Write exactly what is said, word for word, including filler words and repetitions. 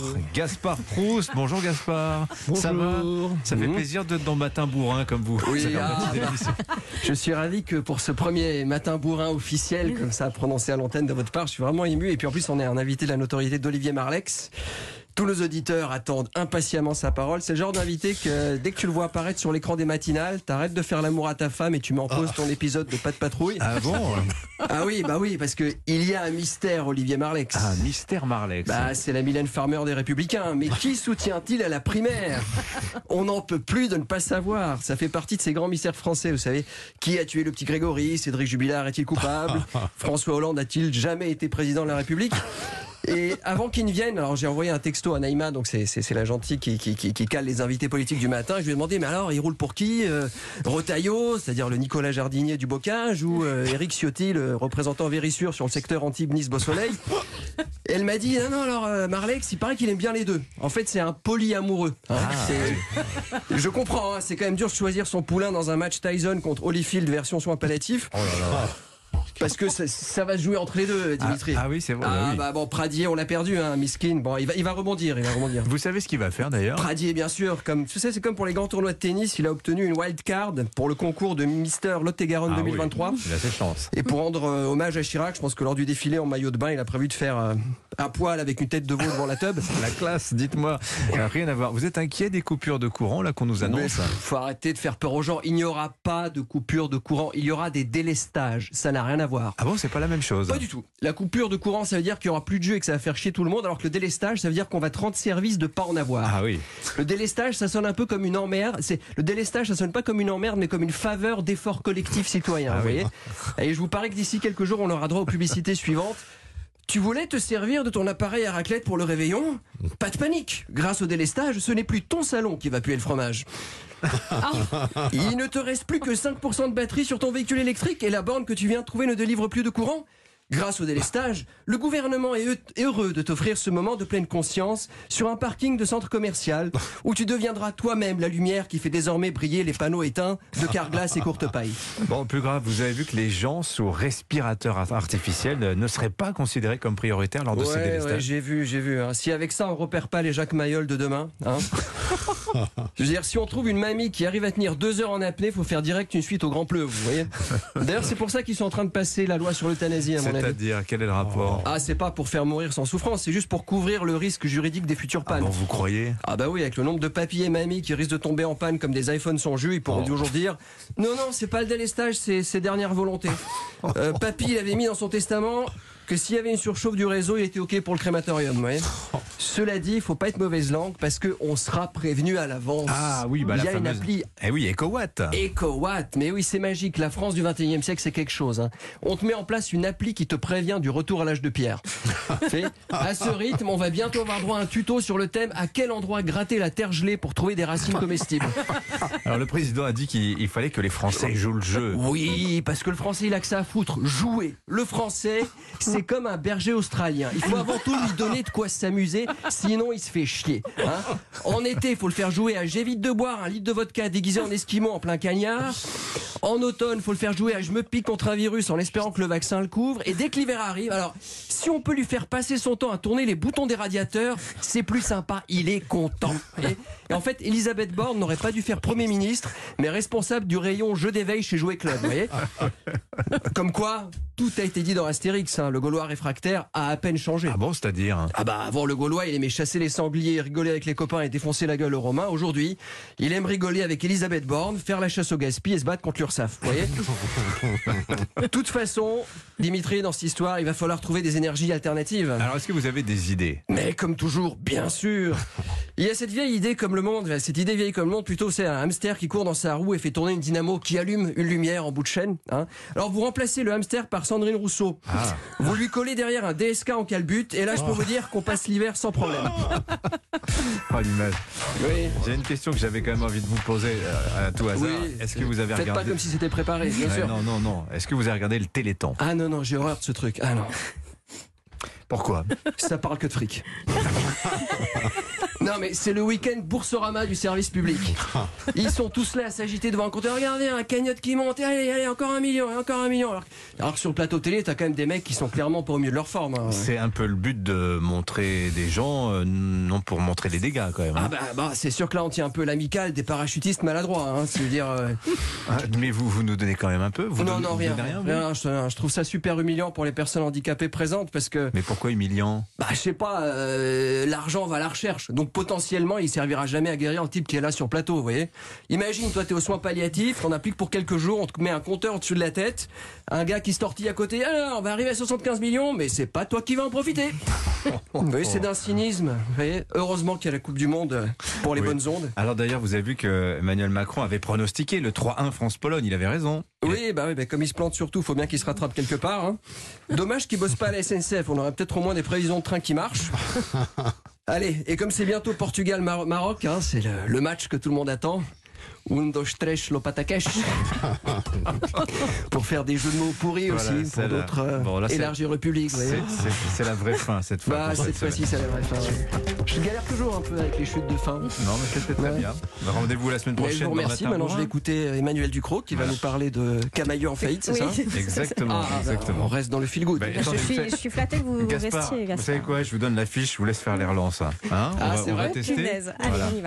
Gaspard Proust. Bonjour Gaspard. Bonjour. Ça va? Ça fait Mmh. plaisir d'être dans Matin Bourrin comme vous. Oui, Ça fait ah, partie de bah, l'émission. je suis ravi que pour ce premier matin bourrin officiel, comme ça prononcé à l'antenne de votre part, je suis vraiment ému. Et puis en plus, on est un invité de la notoriété d'Olivier Marleix. Tous nos auditeurs attendent impatiemment sa parole. C'est le genre d'invité que dès que tu le vois apparaître sur l'écran des matinales, t'arrêtes de faire l'amour à ta femme et tu mets en pause ton épisode de Pas de patrouille. Ah bon? Ah oui, bah oui, parce que il y a un mystère, Olivier Marleix. Ah, Mystère Marleix. Bah, c'est la Mylène Farmer des Républicains. Mais qui soutient-il à la primaire? On n'en peut plus de ne pas savoir. Ça fait partie de ces grands mystères français, vous savez. Qui a tué le petit Grégory? Cédric Jubilard est-il coupable? François Hollande a-t-il jamais été président de la République? Et avant qu'ils ne viennent, alors j'ai envoyé un texto à Naïma, donc c'est, c'est, c'est la gentille qui, qui, qui, qui cale les invités politiques du matin. Je lui ai demandé, mais alors, il roule pour qui? euh, Retailleau, c'est-à-dire le Nicolas Jardinier du bocage, ou euh, Éric Ciotti, le représentant Vérissure sur le secteur Antibes-Nice-Beausoleil? Et elle m'a dit, non, non, alors euh, Marleix, il paraît qu'il aime bien les deux. En fait, c'est un polyamoureux. Hein. Ah, C'est- Je comprends, hein, c'est quand même dur de choisir son poulain dans un match Tyson contre Holyfield version soins palliatifs. Oh là là. Parce que ça, ça va se jouer entre les deux, Dimitri. Ah, ah oui, c'est vrai. Ah oui. bah bon, Pradier, on l'a perdu, hein, miskin. Bon, il va, il va rebondir, il va rebondir. Vous savez ce qu'il va faire d'ailleurs? Pradier, bien sûr, comme tu sais, c'est comme pour les grands tournois de tennis, il a obtenu une wild card pour le concours de Mister Lot-et-Garonne Ah deux mille vingt-trois. oui, il a cette chance. Et pour rendre euh, hommage à Chirac, je pense que lors du défilé en maillot de bain, il a prévu de faire euh, un poil avec une tête de veau devant la tub. La classe, dites-moi. Euh, Rien à voir. Vous êtes inquiet des coupures de courant là qu'on nous Mais annonce? faut arrêter de faire peur aux gens. Il n'y aura pas de coupure de courant, il y aura des délestages. Ça n'a rien à voir. Ah bon, c'est pas la même chose. Pas du tout. La coupure de courant, ça veut dire qu'il n'y aura plus de jeu et que ça va faire chier tout le monde, alors que le délestage, ça veut dire qu'on va te rendre service de pas en avoir. Ah oui. Le délestage, ça sonne un peu comme une emmerde. C'est le délestage, ça sonne pas comme une emmerde, mais comme une faveur d'effort collectif citoyen. Ah vous oui. voyez. Et je vous parie que d'ici quelques jours, on aura droit aux publicités suivantes. Tu voulais te servir de ton appareil à raclette pour le réveillon? Pas de panique. Grâce au délestage, ce n'est plus ton salon qui va puer le fromage. Il ne te reste plus que cinq pour cent de batterie sur ton véhicule électrique et la borne que tu viens de trouver ne délivre plus de courant. Grâce au délestage, le gouvernement est heureux de t'offrir ce moment de pleine conscience sur un parking de centre commercial où tu deviendras toi-même la lumière qui fait désormais briller les panneaux éteints de Carglass et Courtepaille. Bon, plus grave, vous avez vu que les gens sous respirateur artificiel ne seraient pas considérés comme prioritaires lors de ces Ouais, ouais, délestages. j'ai vu, j'ai vu. Hein. Si avec ça on repère pas les Jacques Mayol de demain, hein. Je veux dire, si on trouve une mamie qui arrive à tenir deux heures en apnée, faut faire direct une suite au grand pleu, vous voyez. D'ailleurs, c'est pour ça qu'ils sont en train de passer la loi sur l'euthanasie, à mon avis. C'est-à-dire, quel est le rapport? Ah, c'est pas pour faire mourir sans souffrance, c'est juste pour couvrir le risque juridique des futures Ah pannes. bon, vous croyez? Ah bah oui, avec le nombre de papis et mamies qui risquent de tomber en panne comme des iPhones sans jus, ils pourront Oh. toujours dire non, non, c'est pas le délestage, c'est ses dernières volontés. Euh, papy, il avait mis dans son testament que s'il y avait une surchauffe du réseau, il était OK pour le crématorium. Vous voyez. Cela dit, il faut pas être mauvaise langue parce qu'on sera prévenu à l'avance. Ah oui, bah il y la a une fameuse... appli Eh oui, EcoWatt. EcoWatt, mais oui, c'est magique. La France du vingt et unième siècle, c'est quelque chose. Hein. On te met en place une appli qui te prévient du retour à l'âge de pierre. Fait, à ce rythme, on va bientôt avoir droit à un tuto sur le thème à quel endroit gratter la terre gelée pour trouver des racines comestibles. Alors le président a dit qu'il il fallait que les Français jouent le jeu. Oui, parce que le français, il a que ça à foutre. Jouer. Le français, c'est comme un berger australien. Il faut avant tout lui donner de quoi s'amuser, sinon il se fait chier. Hein. En été, il faut le faire jouer à j'évite de boire un litre de vodka déguisé en esquimau en plein cagnard. En automne, il faut le faire jouer à je me pique contre un virus en espérant que le vaccin le couvre. Et dès que l'hiver arrive, alors si on peut lui faire passer son temps à tourner les boutons des radiateurs, c'est plus sympa, il est content. Et, et en fait, Elisabeth Borne n'aurait pas dû faire Premier ministre, mais responsable du rayon jeu d'éveil chez Jouet Club. Vous voyez. Comme quoi, tout a été dit dans Astérix. Hein. Le Gaulois réfractaire a à peine changé. Ah bon, c'est-à-dire? Ah bah avant le Gaulois il aimait chasser les sangliers, rigoler avec les copains et défoncer la gueule aux Romains. Aujourd'hui il aime rigoler avec Elisabeth Borne, faire la chasse au gaspille et se battre contre l'URSSAF. Vous voyez. De toute façon, Dimitri, dans cette histoire il va falloir trouver des énergies alternatives. Alors est-ce que vous avez des idées? Mais comme toujours, bien sûr. Il y a cette vieille idée comme le monde, cette idée vieille comme le monde plutôt, c'est un hamster qui court dans sa roue et fait tourner une dynamo qui allume une lumière en bout de chaîne. Hein. Alors vous remplacez le hamster par Sandrine Rousseau. Ah. Vous lui collez derrière un D S K en calbute et là je peux vous dire qu'on passe l'hiver sans problème. Oh l'image. Oui. J'ai une question que j'avais quand même envie de vous poser euh, à tout hasard. Oui, Est-ce que vous avez Faites regardé pas comme si c'était préparé, bien Ouais, sûr. Non, non, non. Est-ce que vous avez regardé le Téléthon? Ah non, non, j'ai horreur de ce truc. Ah non, Pourquoi? ça parle que de fric. Non, Non mais c'est le week-end Boursorama du service public. Ils sont tous là à s'agiter devant un compteur. Regardez, un cagnotte qui monte. Allez, allez, encore un million, et encore un million. Alors, alors que sur le plateau télé, t'as quand même des mecs qui sont clairement pas au mieux de leur forme. Hein. C'est un peu le but de montrer des gens, euh, non pour montrer les dégâts quand même. Hein. Ah bah, bah c'est sûr que là on tient un peu l'amicale des parachutistes maladroits. Hein, c'est-à-dire. Euh... Ah, mais vous, vous nous donnez quand même un peu. Vous non, donnez, non, vous rien. donnez rien, rien je, je trouve ça super humiliant pour les personnes handicapées présentes parce que. Mais pourquoi humiliant? Bah, je sais pas, euh, l'argent va à la recherche. Donc potentiellement, il servira jamais à guérir le type qui est là sur plateau, vous voyez. Imagine, toi, t'es aux soins palliatifs, on a plus que pour quelques jours, on te met un compteur au-dessus de la tête, un gars qui se tortille à côté, alors on va arriver à soixante-quinze millions, mais c'est pas toi qui vas en profiter. Vous voyez, c'est d'un cynisme. Vous voyez, heureusement qu'il y a la Coupe du Monde pour les oui. bonnes ondes. Alors d'ailleurs, vous avez vu que Emmanuel Macron avait pronostiqué le trois un France-Pologne, il avait raison. Oui, bah oui, bah comme il se plante surtout, faut bien qu'il se rattrape quelque part. Hein. Dommage qu'il bosse pas à la S N C F, on aurait peut-être au moins des prévisions de train qui marchent. Allez, et comme c'est bientôt Portugal-Maroc, hein, c'est le, le match que tout le monde attend. Un, dos, tres, Lopatakech. Pour faire des jeux de mots pourris voilà, aussi, pour d'autres euh, bon, élargir le public. C'est la vraie fin cette fois. Bah, cette fois-ci, c'est la vraie fin. Ouais. Je galère toujours un peu avec les chutes de fin. Non, mais c'était très ouais. bien. Rendez-vous la semaine prochaine. Mais je vous remercie. Maintenant, je vais écouter Emmanuel Ducrot qui va nous parler de Camailleux en faillite, c'est oui. ça? Exactement. Ah, exactement. On reste dans le feel good. Bah, je, suis, je suis flatté que vous Gaspard, restiez. Gaspard. Vous savez quoi? Je vous donne la fiche, je vous laisse faire les relances. Hein on ah, va, c'est on vrai va tester. Allez, voilà. On y va.